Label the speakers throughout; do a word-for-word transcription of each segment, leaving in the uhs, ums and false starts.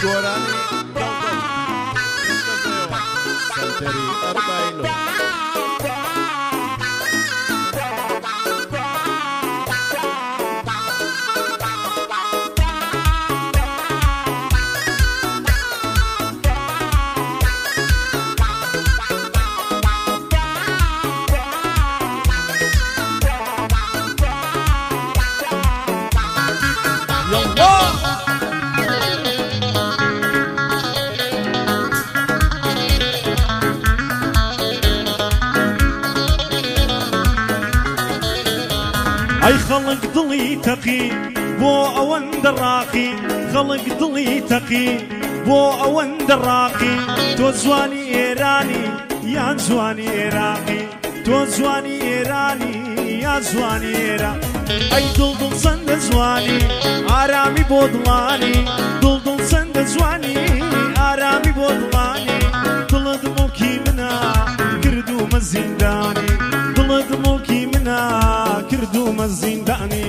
Speaker 1: گۆرانی گەڵگەڵ هیچکەسەوە سەنتەری ئەرباینۆ
Speaker 2: ئەی خەڵک دڵی تەقی بۆ ئەوەندە ڕاقی خەڵک دڵی تەقی بۆ ئەوەندە ڕاقی تۆ جوانی ئێرانی یان جوانی عێراقی تۆ جوانی ئێرانی یا جوانی عێراق ئەی دڵدڵ چەندە جوانی ئارامی بۆ دڵانی دڵدڵ چەندە جوانی ئارامی بۆ دڵانی دڵت موڵکی منە کردومە زیندانی دڵت موڵکی منە کردومە زیندانی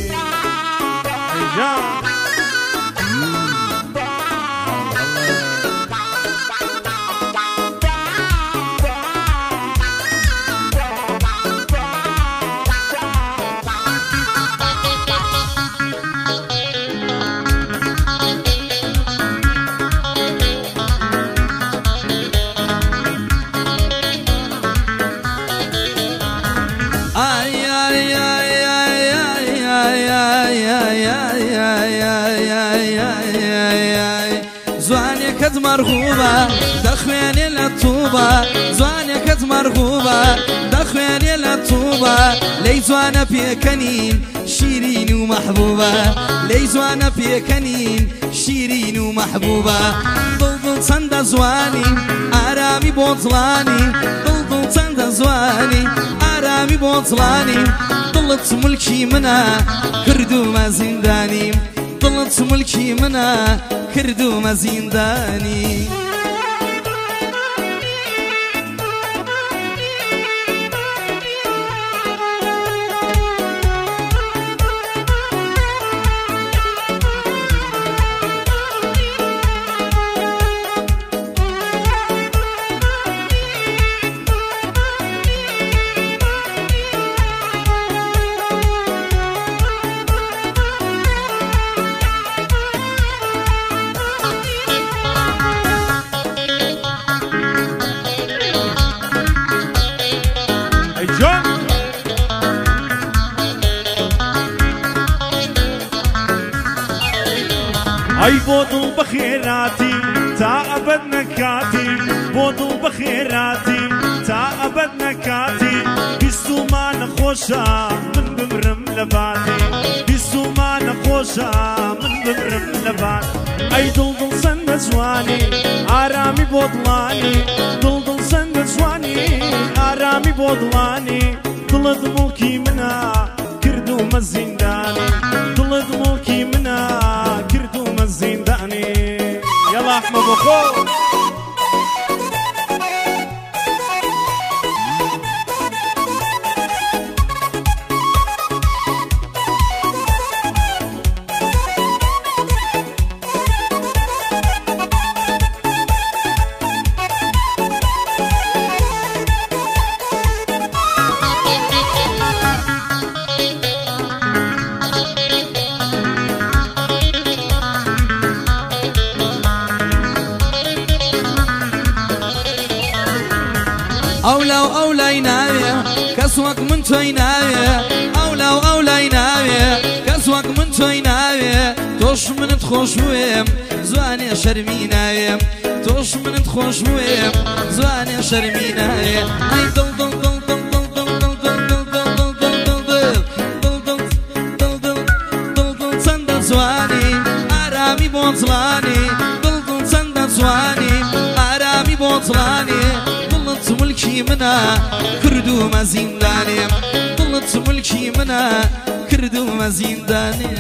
Speaker 3: زوانێکت مەرغوبە دەخوێنێ لە تووبە زوانێکت مەرغوبە دەخوێنێ لە تووبە لەی جوانە پێکەنین شیرین و مەحبوبە لەی جوانە پێکەنین شیرین و مەحبوبە دڵدڵ چەندە زوانی ئارامی بۆ دڵانی دڵدڵ چەندە زوانی ئارامی بۆ دڵانی دڵت مولکی منە کردومە زیندانی دڵت مولکی منە کردومە زیندانی
Speaker 2: ئەی بۆ دڵ بەخێراتی تا ئەبەد نەکاتی بۆ دڵ بەخێراتی تا ئەبەد نەکاتی بیستومانە خۆشە من بمرم لە باتی بیستومانە خۆشە من بمرم لە بات ئەی دڵدڵ چەندە جوانی ئارامی بۆ دڵانی دڵدڵ چەندە جوانی ئارامی بۆ دڵانی دڵت موڵکی منە کردومە زیندانی دڵت موڵکی منە کردومە زیندانی یەڵا ئەحمە بۆ خۆ
Speaker 3: ئەولاو ئەولای ناوێ کەس وەک من تۆی ناوێ ئەولاو ئەولای ناوێ کەس وەک من تۆی ناوێ تۆش منت خۆش بوێم زوانێ شەرمی ناوێم تۆش منت خۆش بوێم زوانێ شەرمی ناوێ ئەی دڵ دڵ دڵ دڵ دڵ دڵ دڵ دڵ دڵ دڵ دڵ دڵ دڵ دڵ دڵ دڵ چەندە جوانی ئارامی بۆ دڵانی دڵ دڵ چەندە جوانی ئارامی بۆ دڵانی دڵت مولکی منە کردومە زیندانێ دڵت مولکی منە کردومە زیندانێ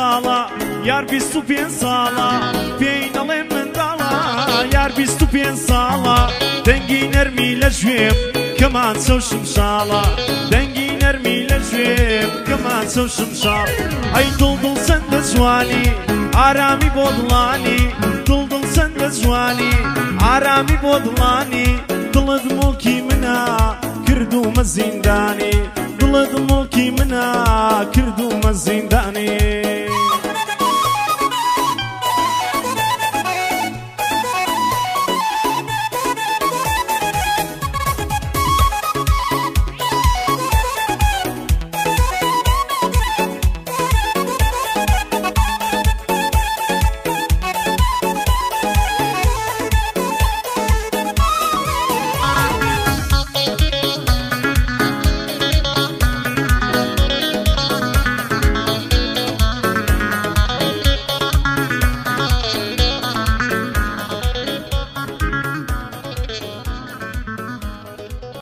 Speaker 2: ساڵە یار بیست و پێنج ساڵە پێی دەڵێن منداڵە یار بیست و پێنج ساڵە دەنگی نەرمی لە ژوێم کەمان چەو شمشاڵە دەنگی نەرمی لە ژوێم کەمان چەو شمشاڵ ئەی دڵدڵ چەندە جوانی ئارامی بۆ دڵانی دڵدڵ چەندە جوانی ئارامی بۆ دڵانی دڵت موڵکی منە کردومە زیندانی دڵت موڵکی منە کردومە زیندانی